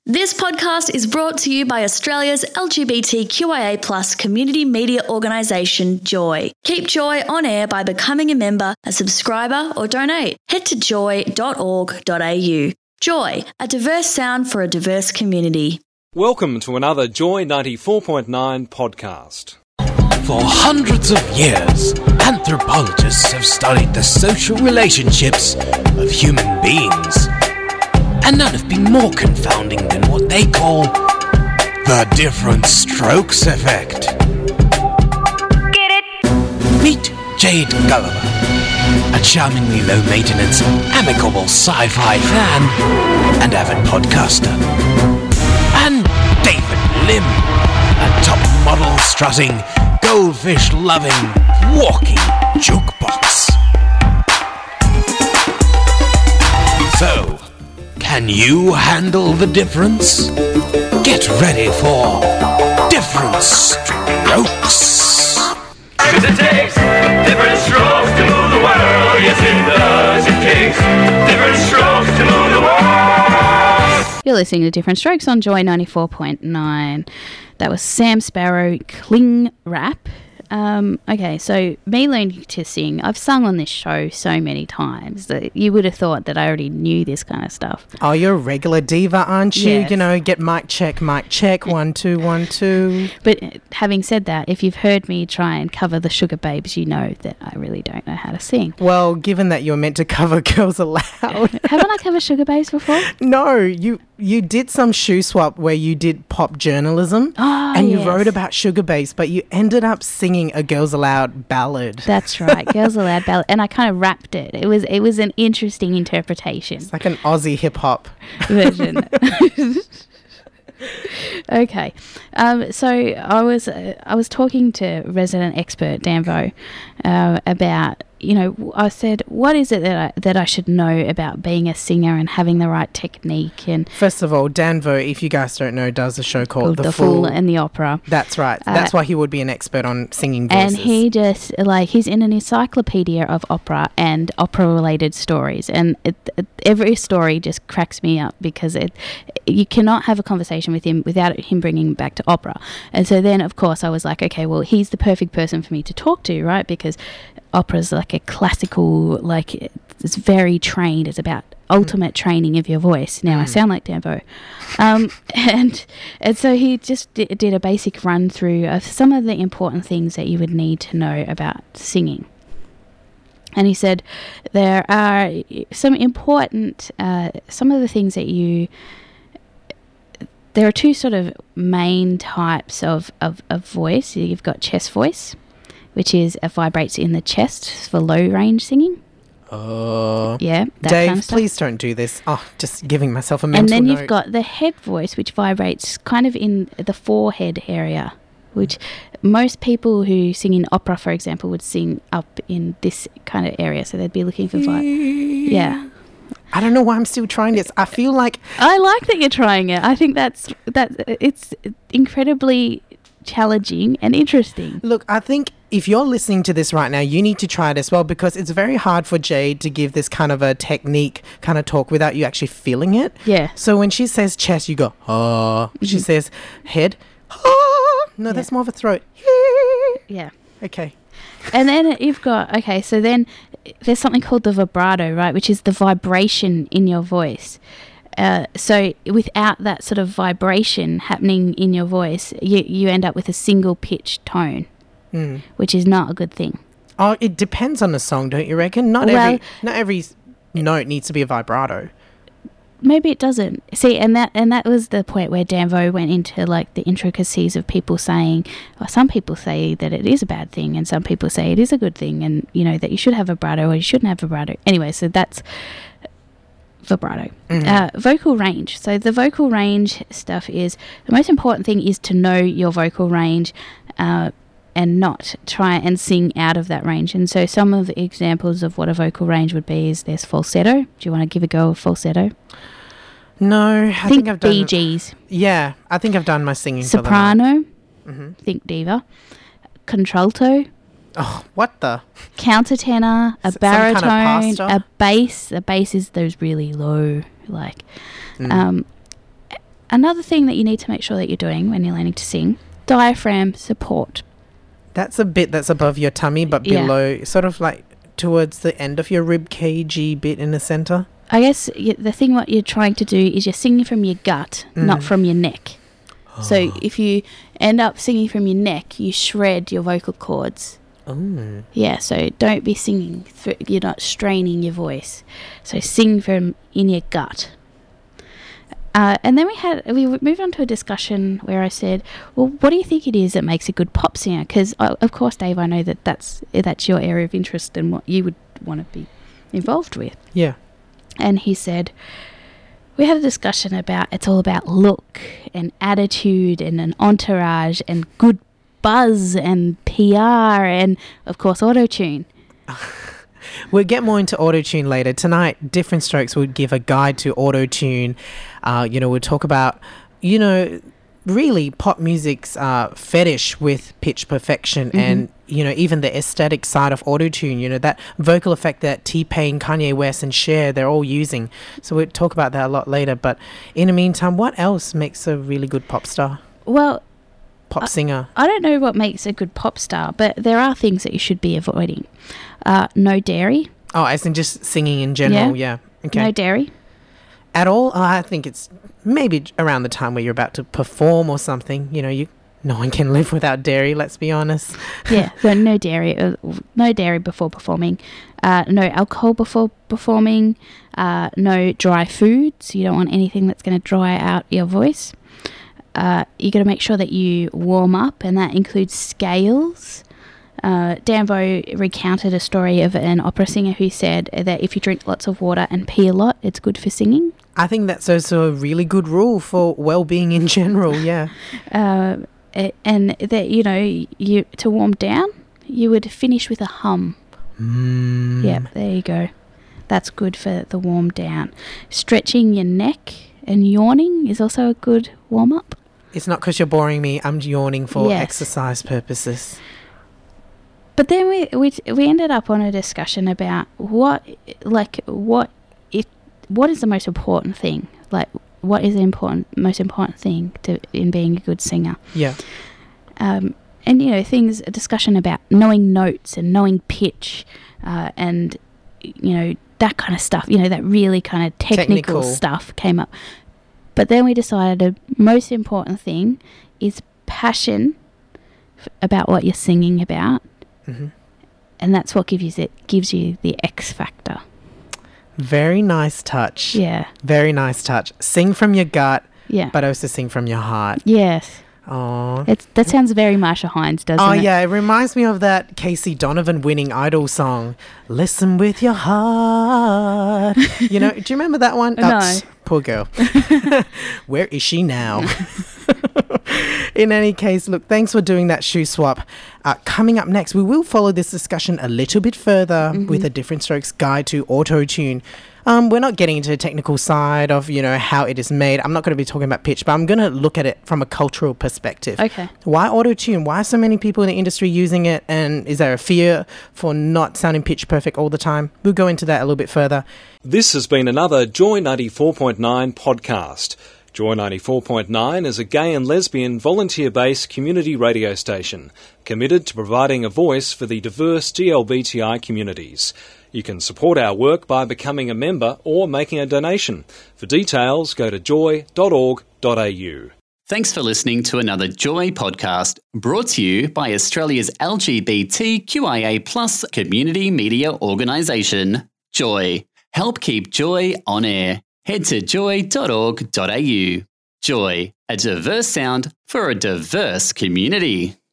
This podcast is brought to you by Australia's LGBTQIA+ community media organisation, Joy. Keep Joy on air by becoming a member, a subscriber or donate. Head to joy.org.au. Joy, a diverse sound for a diverse community. Welcome to another Joy 94.9 podcast. For hundreds of years, anthropologists have studied the social relationships of human beings. And none have been more confounding than what they call the different strokes effect. Get it? Meet Jade Gulliver, a charmingly low-maintenance, amicable sci-fi fan and avid podcaster. And David Lim, a top model strutting, goldfish-loving, walking jukebox. So, can you handle the difference? Get ready for Different Strokes. Cause it takes different strokes to move the world. Yes, it does. It takes different strokes to move the world. You're listening to Different Strokes on Joy 94.9. That was Sam Sparro, Cling Rap. Okay, so me learning to sing, I've sung on this show so many times that you would have thought that I already knew this kind of stuff. Oh, you're a regular diva, aren't you? Yes. You know, get mic check, 1 2 1 2. But having said that, if you've heard me try and cover the Sugar Babes, you know that I really don't know how to sing. Well, given that you're meant to cover Girls Aloud. Haven't I covered Sugar Babes before? No, you did some shoe swap where you did pop journalism and you yes. wrote about Sugar Babes, but you ended up singing a Girls Aloud ballad. That's right, Girls Aloud ballad, and I kind of rapped it. It was an interesting interpretation. It's like an Aussie hip hop version. Okay, so I was talking to resident expert Dan Vo about, you know, I said, what is it that I should know about being a singer and having the right technique? And first of all, Dan Vo, if you guys don't know, does a show called The Fool and the Opera. That's right. That's why he would be an expert on singing voices. And he just, he's in an encyclopedia of opera and opera-related stories. And every story just cracks me up because you cannot have a conversation with him without him bringing back to opera. And so then, of course, I was like, okay, well, he's the perfect person for me to talk to, right? Because opera's like a classical, it's very trained. It's about ultimate training of your voice. Now I sound like Dan Vo. And so he just did a basic run through of some of the important things that you would need to know about singing. And he said there are some important, some of the things that there are two sort of main types of voice. You've got chest voice, which vibrates in the chest for low range singing. Yeah, that Dave, kind of stuff. please don't do this. Oh, just giving myself a mental And then note. you've got the head voice, which vibrates kind of in the forehead area, which most people who sing in opera, for example, would sing up in this kind of area. So they'd be looking for yeah. I don't know why I'm still trying this. I feel like I like that you're trying it. I think that it's incredibly challenging and interesting. Look, I think if you're listening to this right now, you need to try it as well, because it's very hard for Jade to give this kind of a technique kind of talk without you actually feeling it. Yeah. So when she says chest, you go, oh. She says head, oh. No, that's more of a throat. Yeah. Okay. And then you've got, so then there's something called the vibrato, right, which is the vibration in your voice. So without that sort of vibration happening in your voice, you end up with a single pitch tone, which is not a good thing. Oh, it depends on the song, don't you reckon? Not every note needs to be a vibrato. Maybe it doesn't. See, and that was the point where Dan Vo went into like the intricacies of people saying, well, some people say that it is a bad thing, and some people say it is a good thing, and you know that you should have vibrato or you shouldn't have vibrato. Anyway, so that's vibrato. Vocal range. So the vocal range stuff is, the most important thing is to know your vocal range and not try and sing out of that range. And so some of the examples of what a vocal range would be is there's falsetto. Do you want to give a go of falsetto? No, I think I've done... Bee Gees. Yeah, I think I've done my singing Soprano. Think diva. Contralto. Oh, what the? Countertenor, a Some kind of baritone, pasta? a bass. A bass is those really low, Another thing that you need to make sure that you're doing when you're learning to sing, diaphragm support. That's a bit that's above your tummy, but Yeah. below, sort of like towards the end of your rib cagey bit in the center. I guess the thing what you're trying to do is you're singing from your gut, not from your neck. So if you end up singing from your neck, you shred your vocal cords. Oh. Yeah, so don't be singing, you're not straining your voice. So sing from in your gut. And then we moved on to a discussion where I said, well, what do you think it is that makes a good pop singer? Because, of course, Dave, I know that's your area of interest and what you would want to be involved with. Yeah. And he said, we had a discussion about it's all about look and attitude and an entourage and good buzz and PR and, of course, auto-tune. We'll get more into auto-tune later. Tonight, Different Strokes will give a guide to auto-tune. We'll talk about, really pop music's fetish with pitch perfection and, even the aesthetic side of auto-tune, that vocal effect that T-Pain, Kanye West and Cher, they're all using. So we'll talk about that a lot later. But in the meantime, what else makes a really good pop star? Well, Pop singer? I don't know what makes a good pop star, but there are things that you should be avoiding. No dairy. Oh, as in just singing in general, yeah. Okay. No dairy. At all? I think it's maybe around the time where you're about to perform or something. No one can live without dairy, let's be honest. Yeah, so no dairy. No dairy before performing. No alcohol before performing. No dry foods. You don't want anything that's going to dry out your voice. You got to make sure that you warm up, and that includes scales. Danvo recounted a story of an opera singer who said that if you drink lots of water and pee a lot, it's good for singing. I think that's also a really good rule for well-being in general, yeah. And that, you to warm down, you would finish with a hum. Yeah, there you go. That's good for the warm down. Stretching your neck and yawning is also a good warm-up. It's not because you're boring me. I'm yawning for Yes. exercise purposes. But then we ended up on a discussion about what is the most important thing? Like, what is the most important thing in being a good singer? Yeah. A discussion about knowing notes and knowing pitch, and that kind of stuff. That really kind of technical stuff came up. But then we decided the most important thing is passion about what you're singing about. Mm-hmm. And that's what gives you the X factor. Very nice touch. Yeah. Very nice touch. Sing from your gut, Yeah. but also sing from your heart. Yes. Oh. That sounds very Marsha Hines, doesn't it? Oh, yeah. It reminds me of that Casey Donovan winning Idol song, Listen with Your Heart. Do you remember that one? No. Poor girl. Where is she now? In any case, look, thanks for doing that shoe swap. Coming up next, we will follow this discussion a little bit further with a Different Strokes guide to auto-tune. We're not getting into the technical side of, how it is made. I'm not going to be talking about pitch, but I'm going to look at it from a cultural perspective. Okay. Why auto-tune? Why are so many people in the industry using it? And is there a fear for not sounding pitch perfect all the time? We'll go into that a little bit further. This has been another Joy 94.9 podcast. Joy 94.9 is a gay and lesbian volunteer-based community radio station committed to providing a voice for the diverse GLBTI communities. You can support our work by becoming a member or making a donation. For details, go to joy.org.au. Thanks for listening to another Joy podcast brought to you by Australia's LGBTQIA+ community media organisation, Joy. Help keep Joy on air. Head to joy.org.au. Joy, a diverse sound for a diverse community.